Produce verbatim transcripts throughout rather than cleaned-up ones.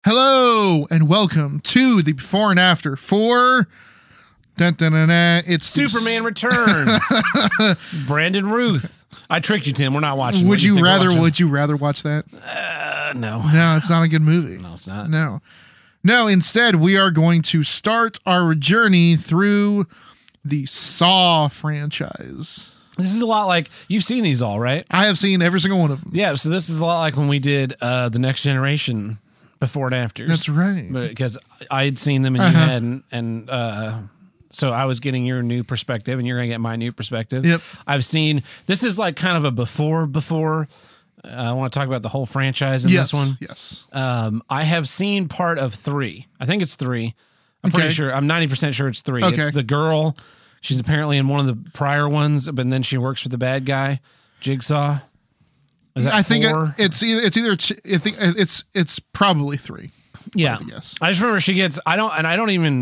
Hello and welcome to the before and after for dun, dun, dun, dun. It's Superman Returns. Brandon Ruth. I tricked you, Tim. We're not watching. Would you, you rather? Would you rather watch that? Uh, no. No, it's not a good movie. No, it's not. No, no. Instead, we are going to start our journey through the Saw franchise. This is a lot like you've seen these all, right? I have seen every single one of them. Yeah. So this is a lot like when we did uh, the Next Generation before and afters. That's right. Because I had seen them and uh-huh. you hadn't, and uh, so I was getting your new perspective, and you're gonna get my new perspective. Yep. I've seen. This is like kind of a before before. Uh, I want to talk about the whole franchise in yes, this one. Yes. Um, I have seen part of three. I think it's three. I'm Okay. pretty sure. I'm ninety percent sure it's three. Okay. It's the girl. She's apparently in one of the prior ones, but then she works for the bad guy, Jigsaw. Is that I think four? it, it's either it's either I think it's it's probably three. Yeah. Yes. I just remember she gets. I don't, and I don't even.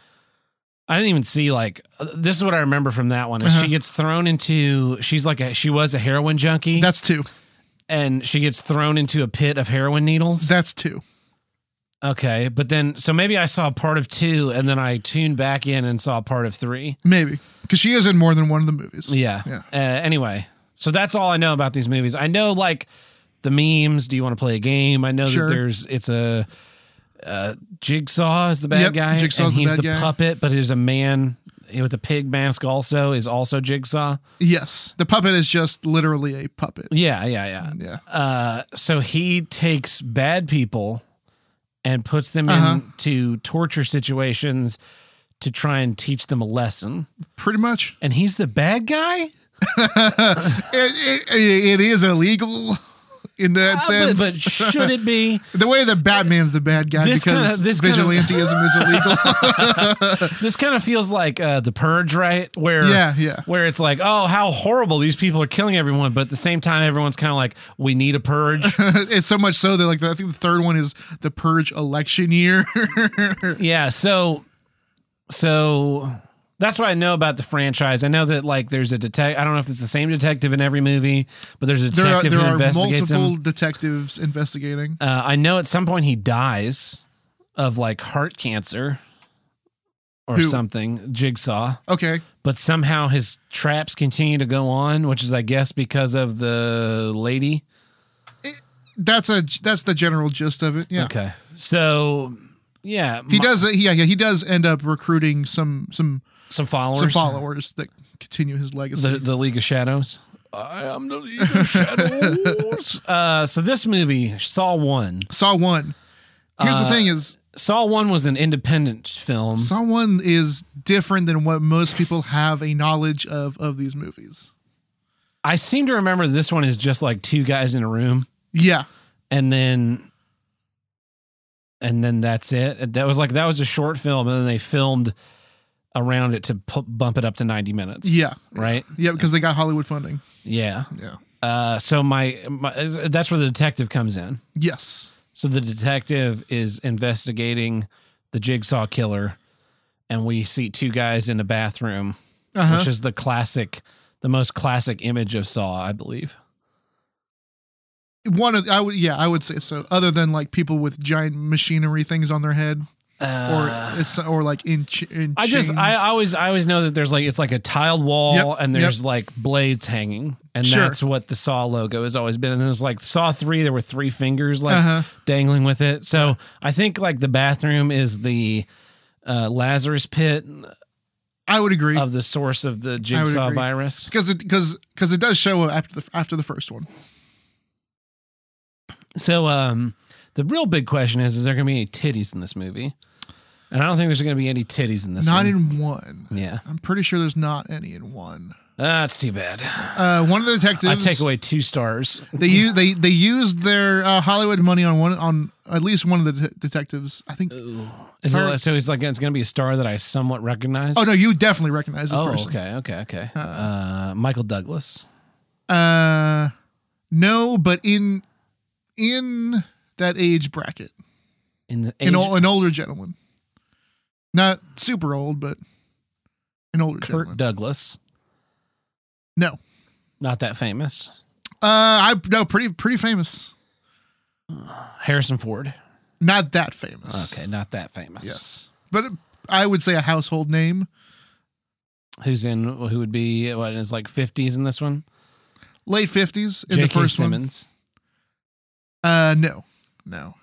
I didn't even see like. This is what I remember from that one. Is Uh-huh. she gets thrown into. She's like a. She was a heroin junkie. That's two. And she gets thrown into a pit of heroin needles. That's two. Okay, but then so maybe I saw part of two, and then I tuned back in and saw part of three. Maybe because she is in more than one of the movies. Yeah. Yeah. Uh, anyway, so that's all I know about these movies. I know like the memes. Do you want to play a game? I know Sure. that there's it's a uh, Jigsaw is the bad Yep, guy, Jigsaw's and the he's bad the guy. puppet, but there's a man with a pig mask also is also Jigsaw. Yes, the puppet is just literally a puppet. Yeah, yeah, yeah. Yeah. Uh, so he takes bad people and puts them Uh-huh. into torture situations to try and teach them a lesson. Pretty much. And he's the bad guy? It, it, it is illegal in that Uh, sense. but, but should it be? The way that Batman's the bad guy This because kinda- this kinda- vigilantism is illegal. This kind of feels like uh, The Purge, right? Where Yeah, yeah. Where it's like, oh, how horrible these people are killing everyone, but at the same time, everyone's kind of like, we need a purge. It's so much so that like I think the third one is the Purge election year. Yeah, so so that's what I know about the franchise. I know that like there's a detective. I don't know if it's the same detective in every movie, but there's a there are, detective there who are investigates multiple him. detectives investigating. Uh, I know at some point he dies of like heart cancer or Who? something. Jigsaw, Okay. but somehow his traps continue to go on, which is I guess because of the lady. That's a that's the general gist of it. Yeah. Okay, so yeah, He my- does yeah, yeah, he does end up recruiting some some some followers. some followers that continue his legacy. The, the League of Shadows. I am the League of Shadows. uh, so this movie, Saw One. Saw one. Here's Uh, the thing is Saw One was an independent film. Saw one is different than what most people have a knowledge of of these movies. I seem to remember this one is just like two guys in a room, Yeah. and then, and then that's it. That was like that was a short film, and then they filmed around it to pu- bump it up to ninety minutes. Yeah. Right. Yeah, because they got Hollywood funding. Yeah. Yeah. Uh, so my, my that's where the detective comes in. Yes. So the detective is investigating the Jigsaw killer, and we see two guys in a bathroom, Uh-huh. which is the classic, the most classic image of Saw, I believe. One of I would yeah, I would say so. Other than like people with giant machinery things on their head. Uh, or it's or like in, ch- in I just chains. I always I always know that there's like it's like a tiled wall Yep, and there's like blades hanging, and Sure. that's what the Saw logo has always been. And there's like Saw three, there were three fingers like Uh-huh. dangling with it. So I think like the bathroom is the uh, Lazarus pit I would agree of the source of the Jigsaw agree. virus. because it because because it does show up after the after the first one. So um, the real big question is: is there going to be any titties in this movie? And I don't think there's going to be any titties in this. Not one. in one. Yeah, I'm pretty sure there's not any in one. that's too bad. Uh, one of the detectives. I take away two stars. They use they they used their uh, Hollywood money on one on at least one of the de- detectives. I think. Is Or- it, so he's like it's going to be a star that I somewhat recognize. Oh no, you definitely recognize this Oh, person. okay, okay, okay. Uh, Michael Douglas. Uh, no, but in in that age bracket, In the age, an, ol- an older gentleman, not super old, but an older Kurt gentleman. Douglas. No, Not that famous. uh, I no pretty pretty famous. Harrison Ford. Not that famous. Okay, not that famous. Yes. But I would say a household name. Who's in, who would be, what, in his like fifties in this one? Late fifties in J K. the first Simmons. one. Uh, no. No.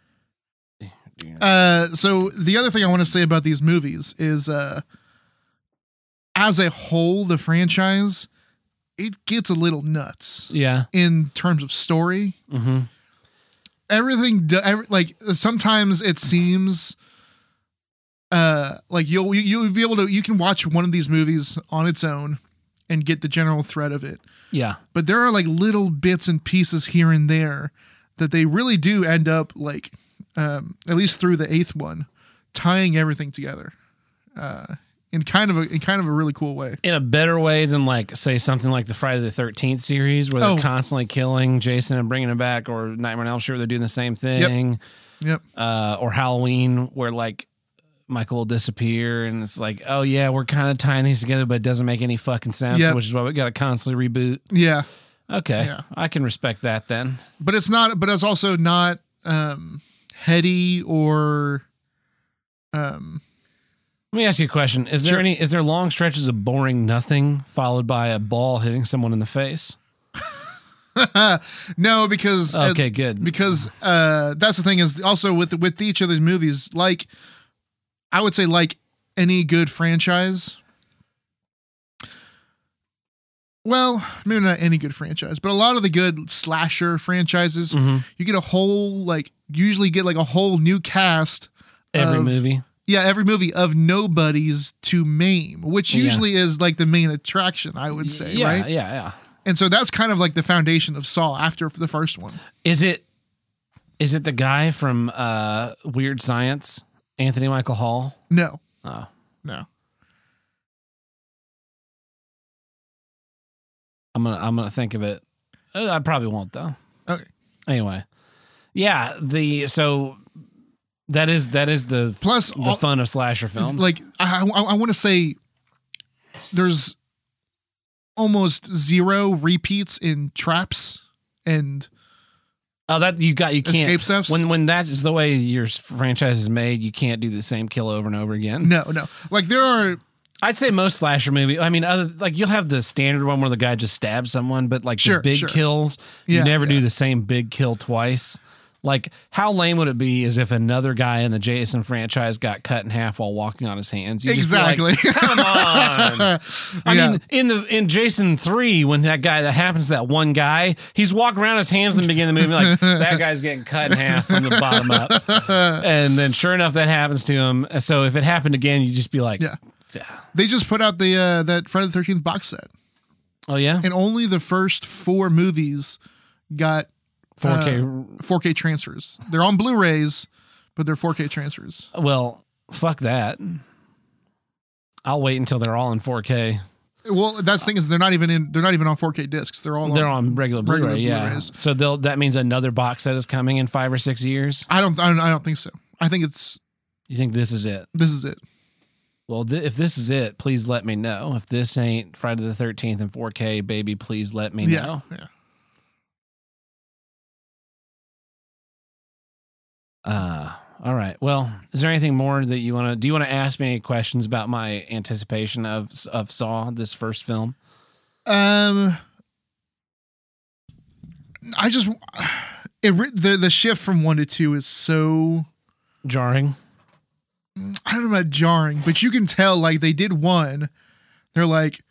Uh, so the other thing I want to say about these movies is, uh, as a whole, the franchise, it gets a little nuts. Yeah. In terms of story. Mm-hmm. Everything, do, every, like, sometimes it seems, uh, like you'll, you'll be able to, you can watch one of these movies on its own and get the general thread of it. Yeah. But there are like little bits and pieces here and there that they really do end up like, um, at least through the eighth one, tying everything together, uh, in kind of a in kind of a really cool way. In a better way than like say something like the Friday the thirteenth series where they're Oh. constantly killing Jason and bringing him back, or Nightmare on Elm Street where they're doing the same thing. Yep. Uh, or Halloween where like Michael will disappear and it's like, oh yeah, we're kind of tying these together, but it doesn't make any fucking sense, Yep. which is why we got to constantly reboot. Yeah. Okay. Yeah. I can respect that then. But it's not. But it's also not um, heady or. Um. Let me ask you a question. Is there Sure. any, is there long stretches of boring nothing followed by a ball hitting someone in the face? No, because uh, Okay, good. because uh, that's the thing is also with with each of these movies, like I would say, like any good franchise. Well, maybe not any good franchise, but a lot of the good slasher franchises, Mhm. you get a whole like usually get like a whole new cast. Every of- movie. Yeah, every movie of nobodies to maim, which Yeah. usually is like the main attraction, I would say, yeah, right? Yeah, yeah. And so that's kind of like the foundation of Saw after the first one. Is it is it the guy from uh, Weird Science, Anthony Michael Hall? No, Oh. no. I'm gonna I'm gonna think of it. Uh, I probably won't though. Okay. Anyway, yeah. The so that is that is the Plus, the all, fun of slasher films. like I, I, I want to say, there's almost zero repeats in traps and oh, that you got you can't escape stuffs. when when that is the way your franchise is made. You can't do the same kill over and over again. no, no, like there are. I'd say most slasher movie. I mean, other like you'll have the standard one where the guy just stabs someone, but like Sure, the big sure. kills, you Yeah, never yeah. do the same big kill twice. Like, how lame would it be as if another guy in the Jason franchise got cut in half while walking on his hands? You just be like, Exactly. come on. I Yeah. mean, in the in Jason three, when that guy that happens to that one guy, he's walking around his hands in the beginning of the movie, like that guy's getting cut in half from the bottom up. And then sure enough, that happens to him. So if it happened again, you just be like, Yeah. They just put out the uh, that Friday the thirteenth box set, oh yeah, and only the first four movies got four K. uh, four K transfers. They're on Blu-rays, but they're four K transfers. Well, fuck that. I'll wait until they're all in four K. Well, that's the thing is they're not even in. They're not even on four K discs. They're all. They're on regular Blu-ray, regular yeah. Blu-rays. So they'll that means another box set is coming in five or six years. I don't. I don't, I don't think so. I think it's. You think this is it? This is it. Well, th- if this is it, please let me know. If this ain't Friday the thirteenth in four K, baby, please let me Yeah. know. Yeah. Uh, all right. Well, is there anything more that you want to do? You want to ask me any questions about my anticipation of of Saw, this first film? Um. I just. It re- the the shift from one to two is so. Jarring. I don't know about jarring, but you can tell like they did one. They're like,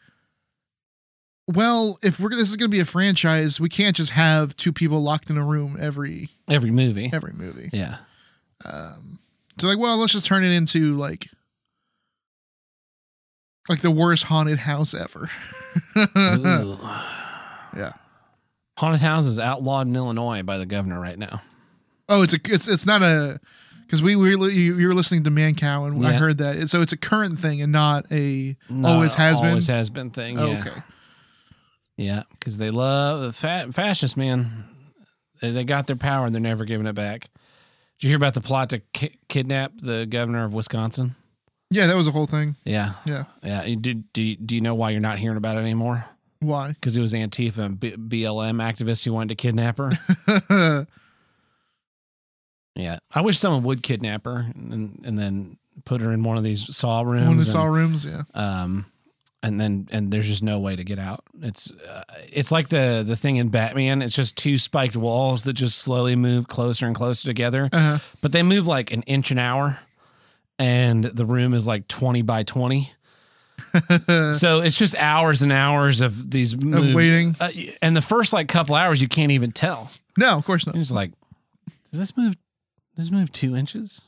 well, if we're this is going to be a franchise, we can't just have two people locked in a room every Every movie. every movie. Yeah. Um, so like, well, let's just turn it into like like the worst haunted house ever. Ooh. Yeah. Haunted house is outlawed in Illinois by the governor right now. Oh, it's a it's it's not a because we were you, you were listening to Mancow and I Yeah. heard that It- so it's a current thing and not a No, always has been. Always has been thing. Yeah. Okay. Yeah, because they love the fa- fascists, man. They, they got their power and they're never giving it back. Did you hear about the plot to ki- kidnap the governor of Wisconsin? Yeah, that was a whole thing. Yeah, Yeah. yeah. You, do, do, you- do you know why you're not hearing about it anymore? Why? Because it was Antifa and B- BLM activists who wanted to kidnap her. Yeah, I wish someone would kidnap her and and then put her in one of these saw rooms. One of the and, saw rooms, yeah. Um, and then and there's just no way to get out. It's uh, it's like the the thing in Batman. It's just two spiked walls that just slowly move closer and closer together. Uh-huh. But they move like an inch an hour, and the room is like twenty by twenty. So it's just hours and hours of these moves. Of waiting. Uh, and the first like couple hours, you can't even tell. No, of course not. It's like, does this move? Does this move two inches?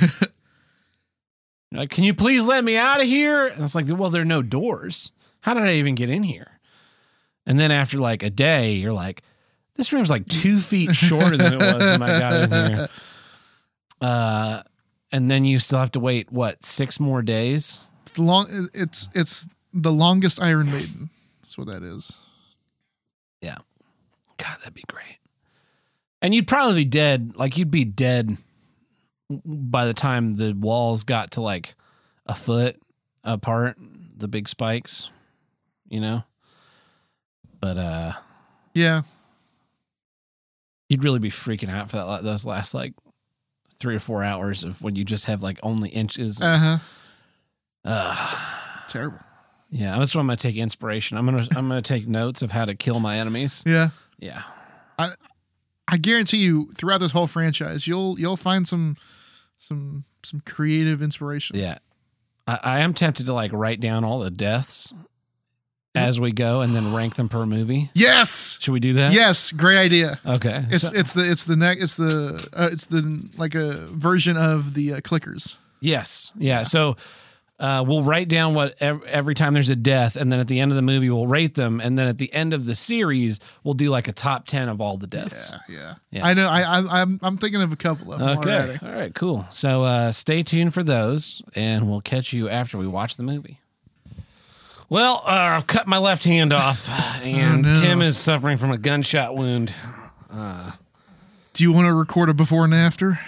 Like, can you please let me out of here? And it's like, well, there are no doors. How did I even get in here? And then after like a day, you're like, this room's like two feet shorter than it was when I got in here. Uh, and then you still have to wait, what, six more days? It's long. It's it's the longest Iron Maiden. That's what that is. Yeah. God, that'd be great. And you'd probably be dead. Like, you'd be dead by the time the walls got to like a foot apart, the big spikes, you know? But, uh, yeah, you'd really be freaking out for that, those last like three or four hours of when you just have like only inches. Uh huh. Uh, Terrible. yeah, that's why I'm gonna take inspiration. I'm gonna I'm gonna take notes of how to kill my enemies. Yeah. Yeah. I I guarantee you, throughout this whole franchise, you'll you'll find some some some creative inspiration. Yeah. I, I am tempted to like write down all the deaths as we go and then rank them per movie. Yes. Should we do that? Yes. Great idea. Okay. It's So- it's the it's the neck it's the uh, it's the like a version of the uh, clickers. yes. Yeah. So uh, we'll write down what ev- every time there's a death, and then at the end of the movie we'll rate them, and then at the end of the series we'll do like a top ten of all the deaths. Yeah, yeah. Yeah. I know. I, I I'm I'm thinking of a couple of them Okay. already. All right, cool. So uh, stay tuned for those, and we'll catch you after we watch the movie. Well, uh, I've cut my left hand off, and Oh, no. Tim is suffering from a gunshot wound. Do you want to record a before and after?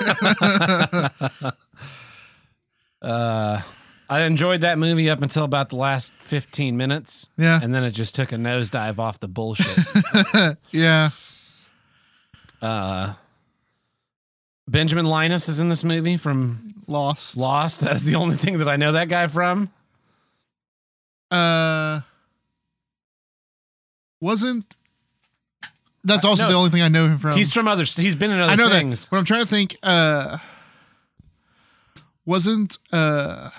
Uh, I enjoyed that movie up until about the last fifteen minutes. Yeah. And then it just took a nosedive off the bullshit. Yeah. uh, Benjamin Linus is in this movie from Lost. Lost. That's the only thing that I know that guy from. Uh, wasn't. That's also no. the only thing I know him from. He's from other. He's been in other I know things. that. But I'm trying to think. Uh, wasn't uh,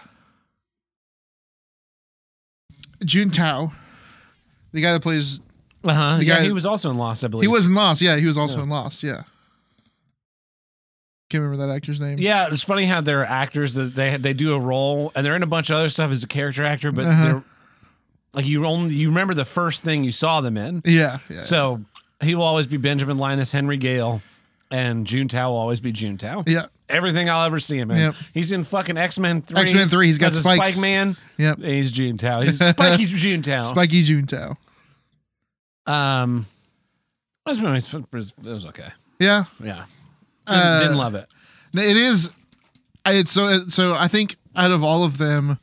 Jun Tao, the guy that plays. Uh huh. The Yeah, guy- he was also in Lost, I believe. He was in Lost. Yeah, he was also Yeah. in Lost. Yeah. Can't remember that actor's name. Yeah, it's funny how there are actors that they they do a role and they're in a bunch of other stuff as a character actor, but Uh-huh. they're like you only you remember the first thing you saw them in. Yeah. Yeah. So he will always be Benjamin Linus, Henry Gale, and Jun Tao will always be Jun Tao. yeah. Everything I'll ever see him in. Yep. He's in fucking X-Men three. X-Men three, he's got as a spikes. Spike Man. Yep. And he's Jun Tao. He's Spiky Jun Tao. Spiky Jun Tao. Um, it was, it was, it was okay. Yeah. Yeah. Didn't, Uh, didn't love it. No, it is. I- It's so. So I think out of all of them,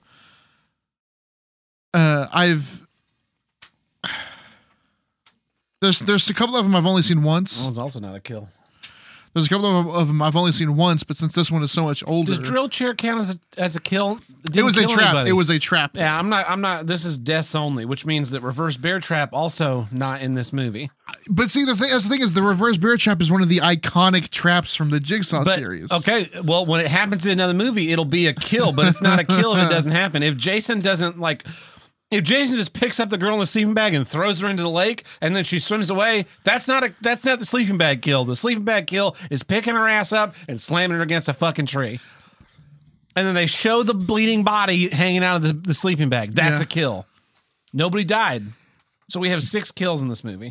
uh, I've there's there's a couple of them I've only seen That once. one's also not a kill. There's a couple of them, of them I've only seen once, but since this one is so much older, Does drill chair count as a, as a kill? it was a Didn't kill trap. anybody. It was a trap. Yeah, I'm not. I'm not. This is deaths only, which means that reverse bear trap also not in this movie. But see, the thing, that's the thing is, the reverse bear trap is one of the iconic traps from the Jigsaw But series. okay, well, when it happens in another movie, it'll be a kill, but it's not a kill if it doesn't happen. If Jason doesn't like, if Jason just picks up the girl in the sleeping bag and throws her into the lake, and then she swims away, that's not a that's not the sleeping bag kill. The sleeping bag kill is picking her ass up and slamming her against a fucking tree. And then they show the bleeding body hanging out of the, the sleeping bag. That's Yeah. a kill. Nobody died. So we have six kills in this movie.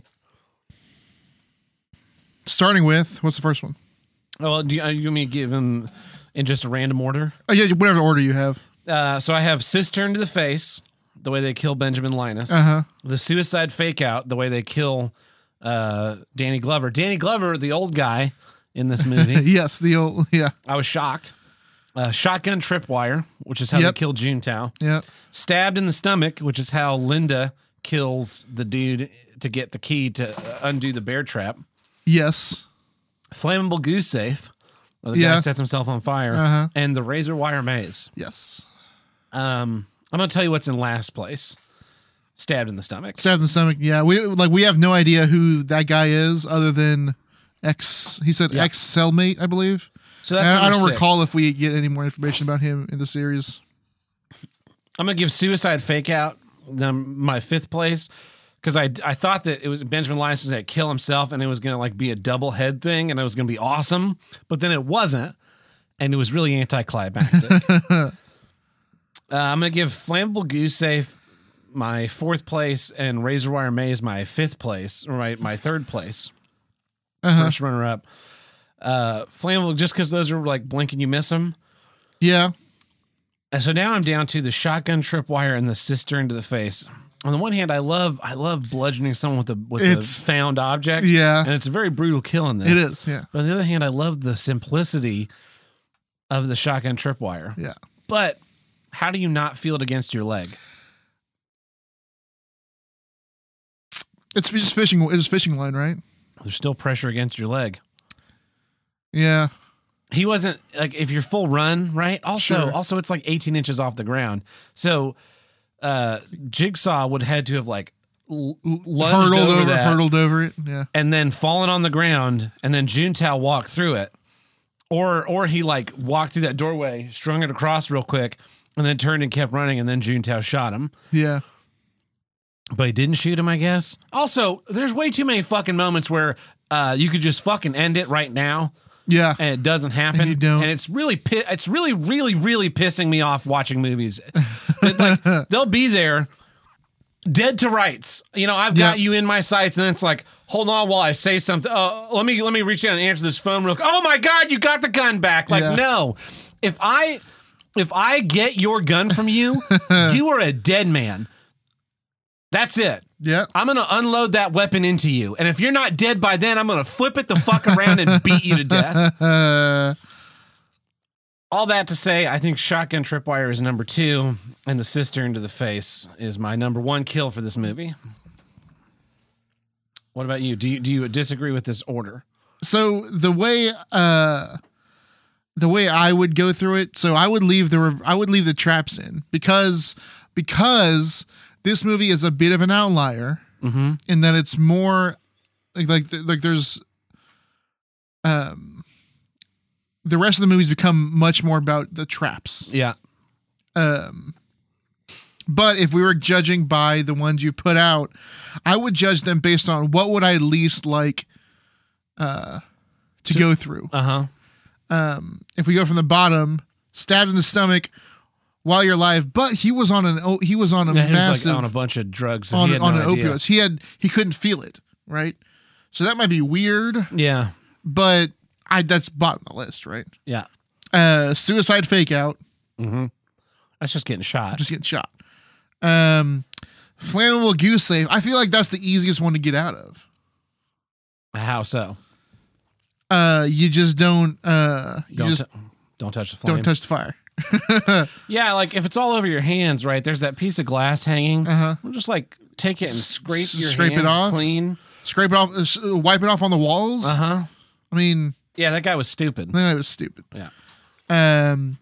Starting with what's the first one? Oh, do you, uh, you want me to give them in just a random order? Oh yeah, whatever order you have. Uh, so I have cistern to the face, the way they kill Benjamin Linus. Uh huh. The suicide fake out, the way they kill uh, Danny Glover. Danny Glover, the old guy in this movie. Yes, the old yeah I was shocked. Uh, shotgun tripwire, which is how Yep. they killed Jun Tao. yeah Stabbed in the stomach, which is how Linda kills the dude to get the key to undo the bear trap. yes Flammable goose safe, Well, the Yeah. guy sets himself on fire, Uh-huh. and the razor wire maze. Yes. Um, I'm gonna tell you what's in last place. Stabbed in the stomach. Stabbed in the stomach. Yeah, we like we have no idea who that guy is other than ex. He said Yeah. ex cellmate, I believe. So that's And I number don't six. recall if we get any more information about him in the series. I'm gonna give Suicide Fake Out um, my fifth place because I I thought that it was Benjamin Lyons was gonna kill himself and it was gonna like be a double head thing and it was gonna be awesome, but then it wasn't, and it was really anticlimactic. uh, I'm gonna give Flammable Goose Safe my fourth place and Razor Wire Maze my fifth place, or my my third place, Uh-huh. first runner up. Uh, Flammable just because those are like blink and you miss them. Yeah. And so now I'm down to the shotgun tripwire and the cistern to the face. On the one hand, I love I love bludgeoning someone with a with It's- a found object. Yeah. And it's a very brutal kill in this. It is. Yeah. But on the other hand, I love the simplicity of the shotgun tripwire. Yeah. But how do you not feel it against your leg? It's just fishing. It's fishing line, right? There's still pressure against your leg. Yeah. He wasn't like if you're full run, right? Also, Sure. also it's like eighteen inches off the ground. So uh Jigsaw would had to have like l- lunged Hurdled over, over, that hurdled over it. Yeah. and then fallen on the ground and then Juntao walked through it. Or or he like walked through that doorway, strung it across real quick, and then turned and kept running, and then Juntao shot him. Yeah. But he didn't shoot him, I guess. Also, there's way too many fucking moments where uh, you could just fucking end it right now, Yeah. and it doesn't happen. And you don't. And it's really, pi- it's really, really, really pissing me off watching movies. Like they'll be there, dead to rights. You know, I've got Yeah. you in my sights, and then it's like, hold on while I say something. Uh, let me let me reach out and answer this phone real quick. Oh my god, you got the gun back! Like Yeah. no, if I if I get your gun from you, you are a dead man. That's it. Yeah. I'm going to unload that weapon into you. And if you're not dead by then, I'm going to flip it the fuck around and beat you to death. Uh, All that to say, I think Shotgun Tripwire is number two, and the cistern to the face is my number one kill for this movie. What about you? Do you do you disagree with this order? so the way uh the way I would go through it, so I would leave the rev- I would leave the traps in because because this movie is a bit of an outlier Mm-hmm. in that it's more like like like there's um the rest of the movies become much more about the traps. Yeah. Um, but if we were judging by the ones you put out, I would judge them based on what would I least like uh, to, To- go through. Uh-huh. Um, if we go from the bottom, stabbed in the stomach while you're alive, but he was on an o- he was on a Yeah, he was massive like on a bunch of drugs. So on, he had on no an idea. opioids. He had he couldn't feel it, right? So that might be weird, Yeah. but I that's bottom of the list, right? Yeah. Uh, suicide fake out. Mm-hmm. That's just getting shot. Just getting shot. Um, flammable goose safe. I feel like that's the easiest one to get out of. How so? Uh, you just don't. Uh, you Don't, just t- don't touch the flame. don't touch the fire. Yeah, like if it's all over your hands, right? There's that piece of glass hanging. Uh huh. We'll just like take it and scrape S- your scrape it hands off? clean. Scrape it off. Uh, s- uh, wipe it off on the walls. Uh huh. I mean, Yeah, that guy was stupid. that was stupid. Yeah. Um,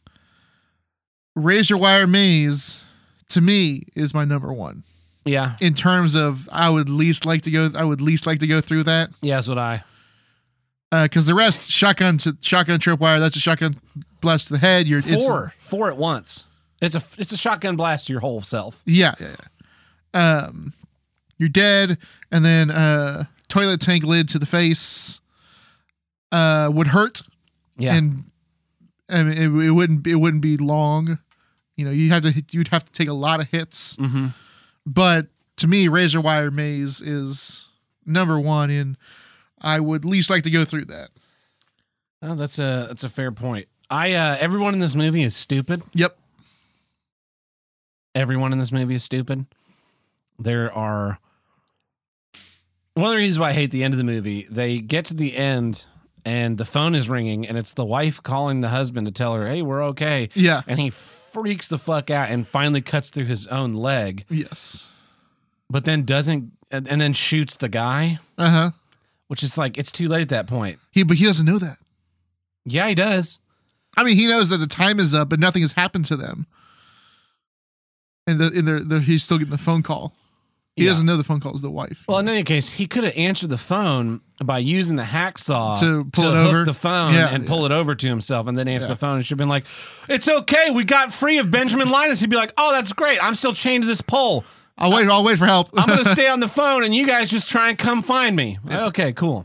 razor wire maze to me is my number one Yeah. in terms of I would least like to go. I would least like to go through that. Yeah, that's what I. Because the rest, shotgun to shotgun tripwire, that's a shotgun blast to the head. You're it's- Four. Four at once. It's a it's a shotgun blast to your whole self. Yeah, yeah, yeah. Um, you're dead, and then uh, toilet tank lid to the face uh, would hurt, Yeah. and I mean, it, it wouldn't it wouldn't be long. You know, you have to you'd have to take a lot of hits. mm-hmm. But to me, razor wire maze is number one, and I would least like to go through that. Oh, that's a that's a fair point. I uh, everyone in this movie is stupid. Yep. Everyone in this movie is stupid. There are one of the reasons why I hate the end of the movie. They get to the end and the phone is ringing and it's the wife calling the husband to tell her, "Hey, we're okay." Yeah. And he freaks the fuck out and finally cuts through his own leg, Yes. but then doesn't and, and then shoots the guy, Uh huh. which is like it's too late at that point. He but he doesn't know that. Yeah, he does. I mean, he knows that the time is up, but nothing has happened to them. And the, in their, the, he's still getting the phone call. He Yeah. doesn't know the phone call is the wife. Well, in any case, he could have answered the phone by using the hacksaw To pull it hook over? the phone Yeah, and pull it over to himself, and then answer Yeah. the phone. And should have been like, "It's okay, we got free of Benjamin Linus." He'd be like, "Oh, that's great. I'm still chained to this pole. I'll wait. I'll wait for help. I'm gonna stay on the phone, and you guys just try and come find me." Yeah. Okay, cool.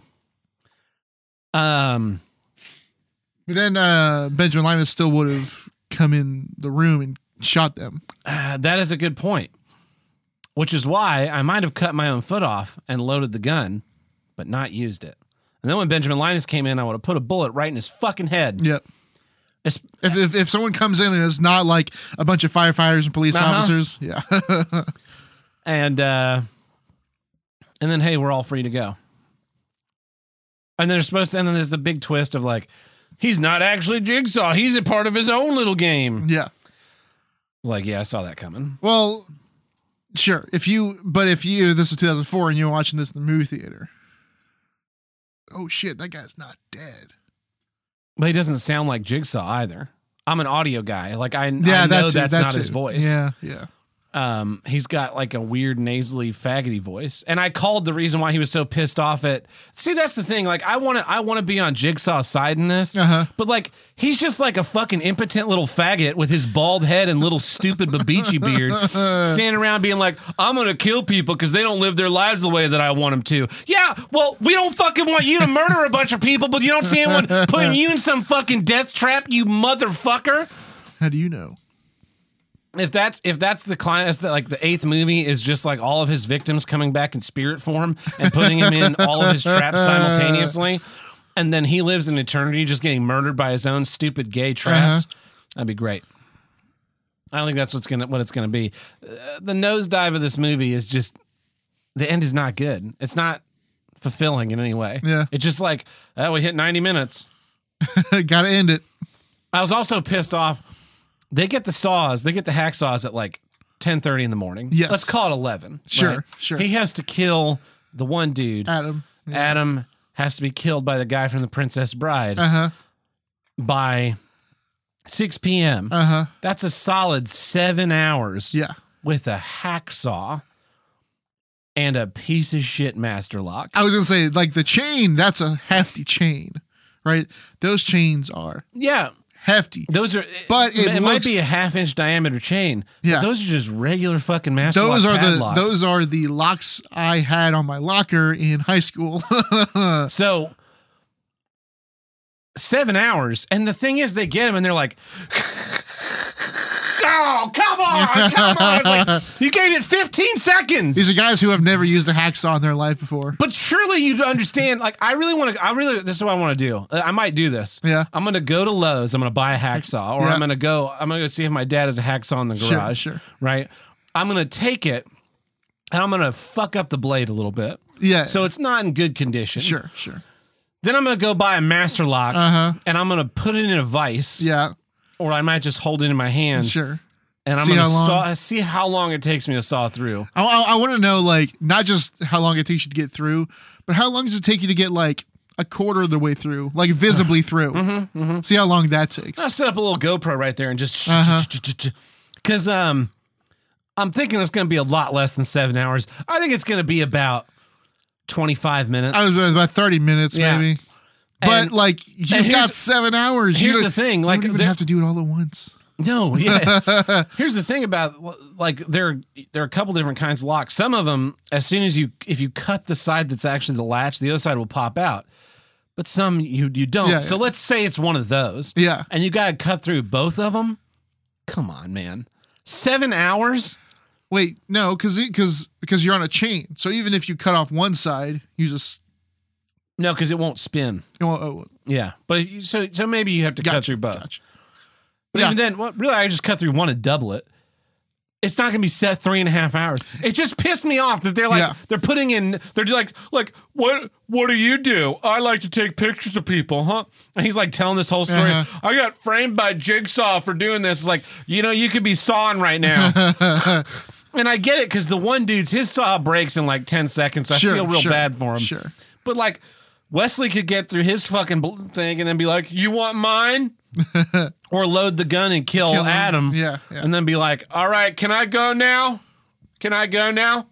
Um, But then uh, Benjamin Linus still would have come in the room and shot them. uh, that is a good point. Which is why I might have cut my own foot off and loaded the gun, but not used it. And then when Benjamin Linus came in, I would have put a bullet right in his fucking head. Yep. It's, If, if if someone comes in and it's not like a bunch of firefighters and police Uh-huh. officers, yeah. and uh, and then hey, we're all free to go. And they're supposed to, and then there's the big twist of like, he's not actually Jigsaw. He's a part of his own little game. yeah. Like, yeah, I saw that coming. Well, sure. If you, but if you, this was two thousand four and you were watching this in the movie theater. Oh shit, that guy's not dead. But he doesn't sound like Jigsaw either. I'm an audio guy. Like I, Yeah, I know that's that's, it, not that's his it. voice. Yeah, yeah. Um, he's got like a weird nasally faggoty voice. And I called the reason why he was so pissed off at, see, that's the thing. Like I want to, I want to be on Jigsaw's side in this, Uh-huh. but like, he's just like a fucking impotent little faggot with his bald head and little stupid babichi beard standing around being like, I'm going to kill people because they don't live their lives the way that I want them to. Yeah. Well, we don't fucking want you to murder a bunch of people, but you don't see anyone putting you in some fucking death trap, you motherfucker. How do you know? If that's if that's the client, that's the, like the eighth movie is just like all of his victims coming back in spirit form and putting him in all of his traps simultaneously, and then he lives in eternity just getting murdered by his own stupid gay traps, Uh-huh. that'd be great. I don't think that's what's gonna what it's gonna be. Uh, the nosedive of this movie is just the end is not good. It's not fulfilling in any way. Yeah. It's just like, oh, we hit ninety minutes. Gotta end it. I was also pissed off. They get the saws, they get the hacksaws at like ten thirty in the morning. Yes. Let's call it eleven. Sure, right? sure. He has to kill the one dude. Adam. Yeah. Adam has to be killed by the guy from The Princess Bride Uh-huh. by six p.m. Uh-huh. That's a solid seven hours Yeah. with a hacksaw and a piece of shit master lock. I was gonna say, like the chain, that's a hefty chain, right? Those chains are Yeah. hefty. Those are, But it it, might looks- be a half inch diameter chain. Yeah. But those are just regular fucking master Those lock are the padlocks. those are the locks I had on my locker in high school. So seven hours, and the thing is, they get him, and they're like, "Oh, come on, come on!" It's like, you gave it fifteen seconds. These are guys who have never used a hacksaw in their life before. But surely you'd understand. Like, I really want to. I really. This is what I want to do. I might do this. Yeah. I'm gonna go to Lowe's. I'm gonna buy a hacksaw, or Yeah. I'm gonna go. I'm gonna go see if my dad has a hacksaw in the Sure, garage. sure. Right. I'm gonna take it, and I'm gonna fuck up the blade a little bit, Yeah. so it's not in good condition. sure, sure. Then I'm gonna go buy a master lock, Uh-huh. and I'm gonna put it in a vise. Yeah. Or I might just hold it in my hand, Sure. and I'm See gonna how long? saw see how long it takes me to saw through. I, I, I want to know, like, not just how long it takes you to get through, but how long does it take you to get, like, a quarter of the way through, like, visibly through? Mm-hmm, See how long that takes. I'll set up a little GoPro right there and just Uh-huh. because um, I'm thinking it's gonna be a lot less than seven hours. I think it's gonna be about twenty-five minutes. I was about about thirty minutes, Yeah. maybe. But, And- like, you've and here's- got seven hours. here's you the thing, you like, don't even there- have to do it all at once. No, yeah. Here's the thing about like there there are a couple different kinds of locks. Some of them, as soon as you if you cut the side that's actually the latch, the other side will pop out. But some you you don't. Yeah, so yeah. let's say it's one of those. Yeah. And you got to cut through both of them. Come on, man. Seven hours? Wait, no, because because because you're on a chain. So even if you cut off one side, you just No, because it won't spin. you know, oh, Yeah, but you- so so maybe you have to cut gotcha, through both. gotcha. But Yeah. even then, well, really, I just cut through one and double it. It's not going to be set three and a half hours. It just pissed me off that they're like Yeah. they're putting in. They're just like like what what do you do? I like to take pictures of people, huh? And he's like telling this whole story. Uh-huh. I got framed by Jigsaw for doing this. It's like, you know, you could be sawing right now. And I get it because the one dude's his saw breaks in like ten seconds. So Sure, I feel real sure, bad for him. Sure. But like, Wesley could get through his fucking bl- thing and then be like, "You want mine?" Or load the gun and kill, Kill him. Adam. Yeah, yeah. And then be like, "All right, can I go now? Can I go now?"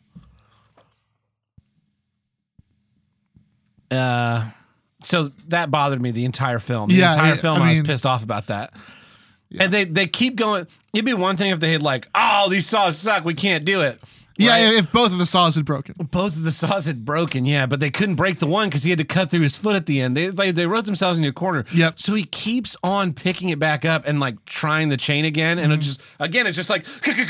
Uh, so that bothered me the entire film. The Yeah, entire I- film, I I, was mean- pissed off about that. Yeah. And they they keep going. It'd be one thing if they had like, "Oh, these saws suck. We can't do it." Yeah, Right? if both of the saws had broken. Both of the saws had broken, yeah, but they couldn't break the one because he had to cut through his foot at the end. They, they they wrote themselves into a corner. Yep. So he keeps on picking it back up and like trying the chain again, and it just again it's just like,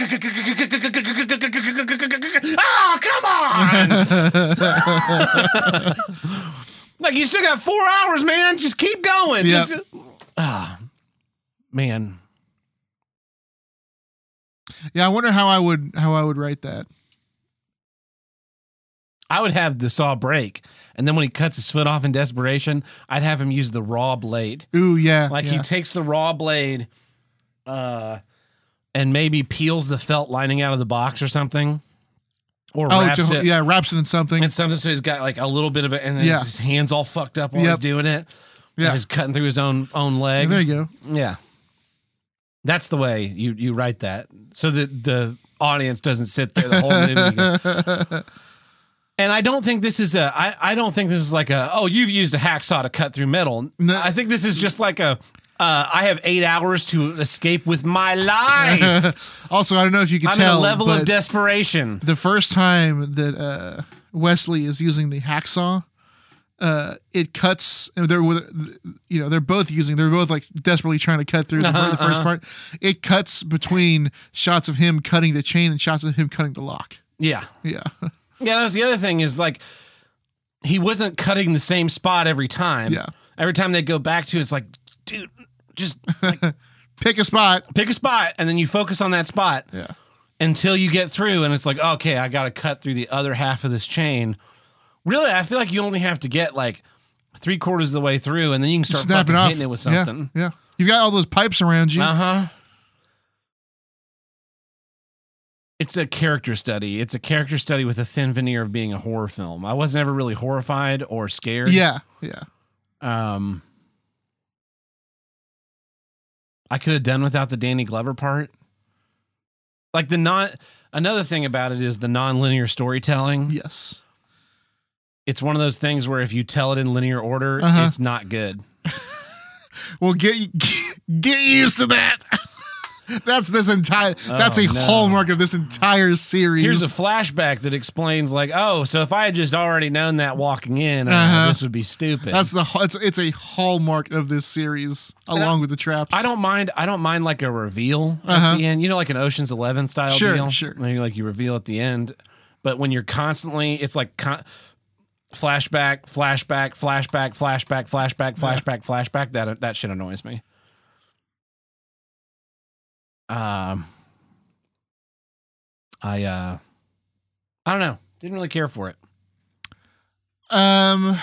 oh come on! Like you still got four hours, man. Just keep going. Yep. Just, ah, man. Yeah, I wonder how I would how I would write that. I would have the saw break, and then when he cuts his foot off in desperation, I'd have him use the raw blade. Ooh, yeah. Like yeah. he takes the raw blade, uh, and maybe peels the felt lining out of the box or something, or oh, wraps to- it yeah, wraps it in something. and something so he's got like a little bit of it, and then Yeah. his hands all fucked up while Yep. he's doing it. Yeah. And he's cutting through his own own leg. There you go. Yeah, that's the way you you write that, so that the audience doesn't sit there the whole movie. and go- And I don't think this is a. I, I don't think this is like a. Oh, you've used a hacksaw to cut through metal. No. I think this is just like a. Uh, I have eight hours to escape with my life. Also, I don't know if you can I'm tell, in a level but of desperation. the first time that uh, Wesley is using the hacksaw, uh, it cuts. They're with, you know, they're both using. They're both like desperately trying to cut through the, Uh-huh, the first uh-huh. part. It cuts between shots of him cutting the chain and shots of him cutting the lock. Yeah, Yeah, yeah. That was the other thing is like he wasn't cutting the same spot every time. yeah. Every time they go back to it, it's like, dude, just like, Pick a spot. pick a spot and then you focus on that spot. Yeah. Until you get through and it's like, okay, I got to cut through the other half of this chain. Really, I feel like you only have to get like three quarters of the way through and then you can start Snap it fucking off. hitting it with Yeah, something. Yeah, you've got all those pipes around you. Uh huh. It's a character study. It's a character study with a thin veneer of being a horror film. I was never really horrified or scared. Yeah, yeah. Um, I could have done without the Danny Glover part. Like the non. Another thing about it is the non-linear storytelling. Yes. It's one of those things where if you tell it in linear order, Uh-huh. it's not good. Well, get get used to that. That's this entire. That's Oh, a no. hallmark of this entire series. Here's a flashback that explains, like, oh, so if I had just already known that walking in, uh, Uh-huh. this would be stupid. That's the. It's it's a hallmark of this series, along with the traps. I don't mind. I don't mind like a reveal Uh-huh. at the end. You know, like an Ocean's Eleven style Sure, deal. sure. Maybe like you reveal at the end, but when you're constantly, it's like con- flashback, flashback, flashback, flashback, flashback, flashback, flashback. That that shit annoys me. Um, I uh, I don't know. Didn't really care for it. Um.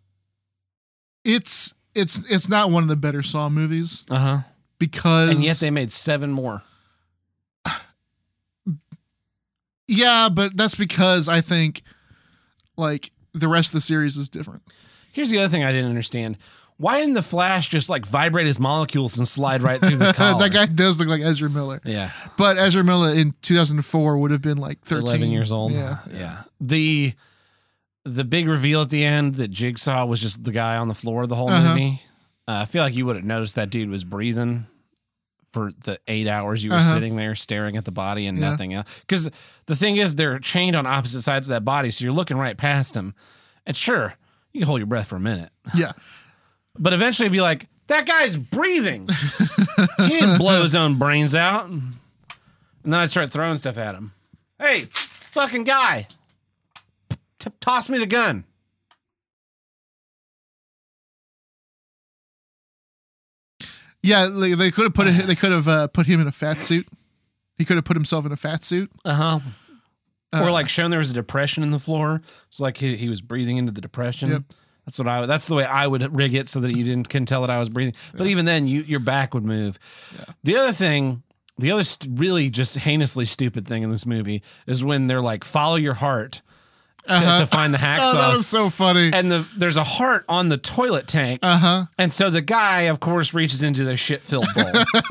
It's it's it's not one of the better Saw movies Uh huh. because And yet they made seven more. yeah, but that's because I think like the rest of the series is different. Here's the other thing I didn't understand. Why didn't the Flash just like vibrate his molecules and slide right through the collar? That guy does look like Ezra Miller, Yeah. but Ezra Miller in two thousand four would have been like thirteen, eleven years old. Yeah, Yeah. The the big reveal at the end that Jigsaw was just the guy on the floor the whole Uh-huh. movie. Uh, I feel like you would have noticed that dude was breathing for the eight hours you were Uh-huh. sitting there staring at the body and Yeah. nothing else. Because the thing is, they're chained on opposite sides of that body, so you're looking right past him. And sure, you can hold your breath for a minute. yeah. But eventually be like, that guy's breathing. He didn't blow his own brains out. And then I'd start throwing stuff at him. Hey, fucking guy. T- toss me the gun. Yeah, they, they could have put it, they could have uh, put him in a fat suit. He could have put himself in a fat suit. Uh-huh. Uh, Or like shown there was a depression in the floor. It's like he, he was breathing into the depression. Yep. That's what I would, that's the way I would rig it so that you didn't couldn't tell that I was breathing. But even then you your back would move. Yeah. The other thing, the other st- really just heinously stupid thing in this movie is when they're like follow your heart. uh-huh. to, to find the hacksaws. Oh, that was so funny. And the there's a heart on the toilet tank. Uh huh. And so the guy, of course, reaches into the shit filled bowl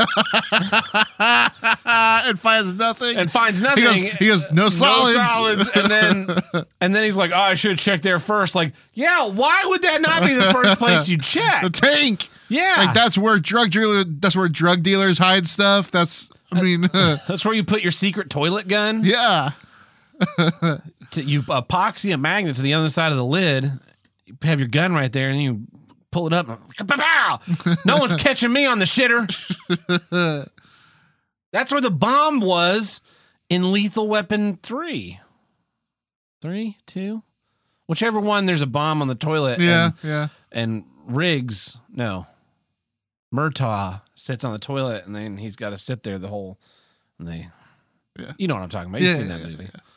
and finds nothing. and finds nothing. He goes, he goes no solids. No solids. And then and then he's like, oh, I should have checked there first. Like, yeah, why would that not be the first place you check? The tank. Yeah, like that's where drug dealer. That's where drug dealers hide stuff. That's. I mean, that's where you put your secret toilet gun. Yeah. To, you epoxy a magnet to the other side of the lid. You have your gun right there, and you pull it up. And, pow! No one's catching me on the shitter. That's where the bomb was in Lethal Weapon three. Three, two, whichever one. There's a bomb on the toilet. Yeah, and, yeah. And Riggs, no, Murtaugh sits on the toilet, and then he's got to sit there the whole. And they, yeah. You know what I'm talking about. You've yeah, seen yeah, that movie. Yeah.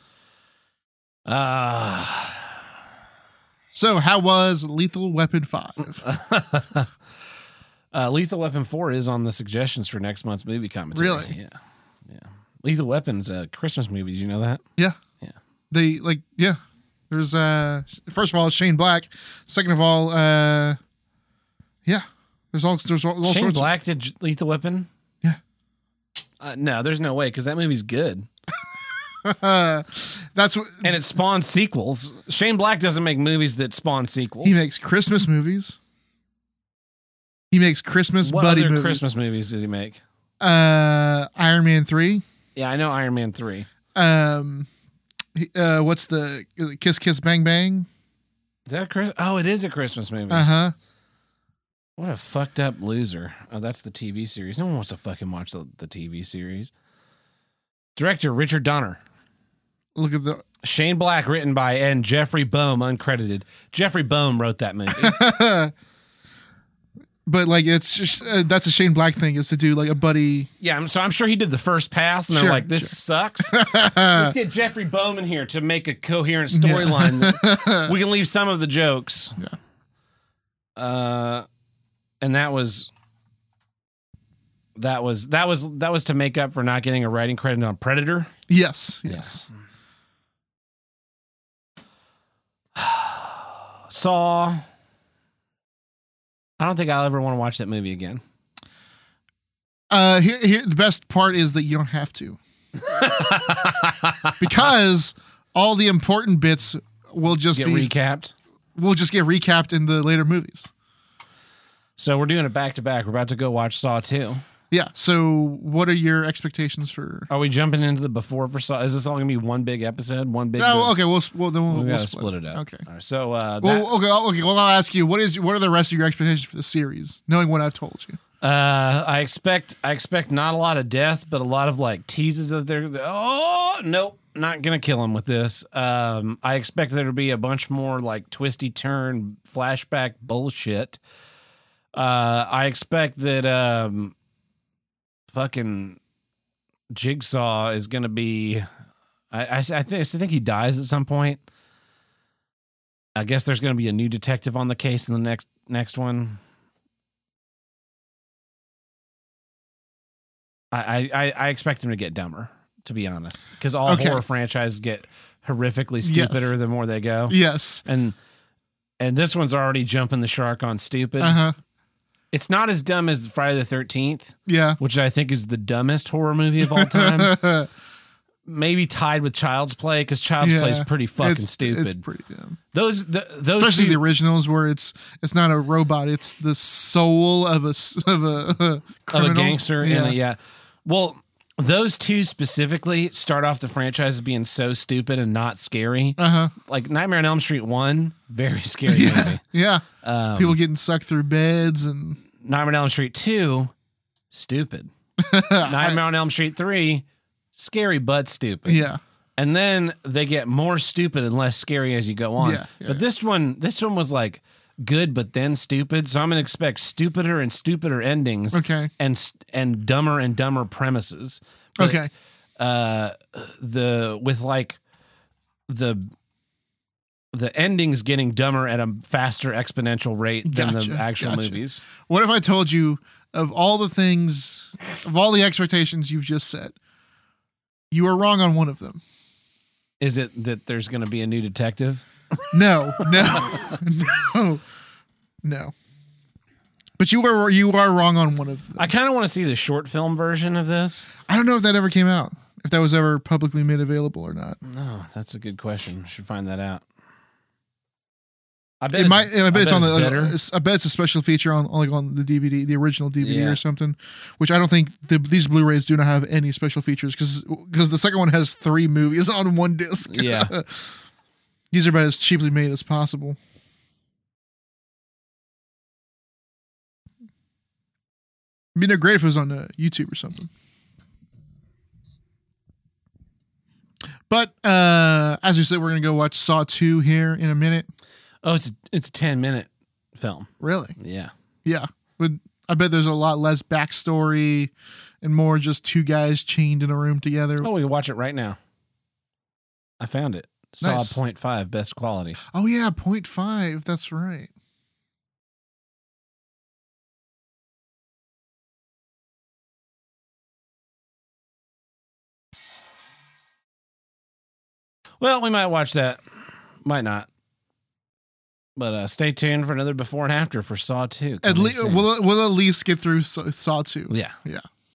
Uh, so how was Lethal Weapon five? uh, Lethal Weapon four is on the suggestions for next month's movie commentary. Really? Yeah. Yeah. Lethal Weapon's a Christmas movie. Did you know that? Yeah. Yeah. They like, yeah. There's, uh, first of all, it's Shane Black. Second of all, uh, yeah. There's all, there's all, all Shane sorts Black did J- Lethal Weapon? Yeah. Uh, no, there's no way, because that movie's good. Uh, that's what, and it spawns sequels. Shane Black doesn't make movies that spawn sequels. He makes Christmas movies. He makes Christmas what buddy other movies. Christmas movies does he make? Uh, Iron Man three. Yeah, I know Iron Man three. Um, he- uh, what's the Kiss Kiss Bang Bang? Is that a Chris? Oh, it is a Christmas movie. Uh huh. What a fucked up loser. Oh, that's the T V series. No one wants to fucking watch the, the T V series. Director Richard Donner. Look at the Shane Black, written by and Jeffrey Boehm, uncredited. Jeffrey Boehm wrote that movie. But like, it's just uh, that's a Shane Black thing, is to do like a buddy. Yeah, I'm, so I'm sure he did the first pass, and they're Sure, like, "This sure. sucks. Let's get Jeffrey Boehm in here to make a coherent storyline. Yeah. We can leave some of the jokes." Yeah. Uh, and that was that was that was that was to make up for not getting a writing credit on Predator. Yes. Yes. Saw. I don't think I'll ever want to watch that movie again. Uh, here, here, the best part is that you don't have to, because all the important bits will just Get be recapped. will just get recapped in the later movies. So we're doing it back to back. We're about to go watch Saw two. Yeah. So, what are your expectations for? Are we jumping into the before for Saw? Is this all gonna be one big episode? One big. No. Okay. We'll well then we'll, we we'll gotta split, split it up. Okay. All right, so uh, that, Well, okay. I'll- Okay. Well, I'll ask you. What is what are the rest of your expectations for the series, knowing what I've told you? uh, I expect I expect not a lot of death, but a lot of like teases that they're. Oh nope, not gonna kill him with this. Um, I expect there to be a bunch more like twisty turn flashback bullshit. Uh, I expect that um, fucking Jigsaw is gonna be. I I, I think I think he dies at some point. I guess there's gonna be a new detective on the case in the next next one. I I, I expect him to get dumber, to be honest, because all Okay. horror franchises get horrifically stupider Yes. the more they go. Yes. And and this one's already jumping the shark on stupid. Uh huh. It's not as dumb as Friday the thirteenth, Yeah. which I think is the dumbest horror movie of all time. Maybe tied with Child's Play, because Child's Yeah. Play is pretty fucking It's- stupid. It's pretty dumb. those the, those Especially two, the originals, where it's it's not a robot; it's the soul of a s- of a of a criminal. gangster. Yeah. And a, yeah. Well, those two specifically start off the franchise as being so stupid and not scary. Uh huh. Like Nightmare on Elm Street one, very scary Yeah. movie. Yeah. Um, People getting sucked through beds and Nightmare on Elm Street two, stupid. Nightmare on Elm Street three, scary but stupid. yeah. And then they get more stupid and less scary as you go on. Yeah, yeah. But this one, this one was like good, but then stupid. So I'm gonna expect stupider and stupider endings, Okay. and st- and dumber and dumber premises. But, Okay. Uh, the with like the the endings getting dumber at a faster exponential rate than Gotcha, the actual gotcha. movies. What if I told you, of all the things, of all the expectations you've just set, you are wrong on one of them? Is it that there's going to be a new detective? No, no, no, no. But you were you are wrong on one of them. I kind of want to see the short film version of this. I don't know if that ever came out, if that was ever publicly made available or not. No, that's a good question. Should find that out. I bet it might. I bet, I bet it's on it's the. better. It's, I bet it's a special feature on like on the D V D, the original D V D Yeah. or something. Which I don't think the, these Blu-rays do not have any special features because because the second one has three movies on one disc. Yeah. These are about as cheaply made as possible. I mean, they're great if it was on uh, YouTube or something. But uh, as we said, we're gonna go watch Saw two here in a minute. Oh, it's a, it's a ten minute film. Really? Yeah. Yeah. But I bet there's a lot less backstory and more just two guys chained in a room together. Oh, we can watch it right now. I found it. Saw Nice. point five, best quality. Oh yeah, point five. That's right. Well, we might watch that. Might not. But uh, stay tuned for another before and after for Saw two. At coming least soon. we'll we'll at least get through Saw Saw two. Yeah. Yeah.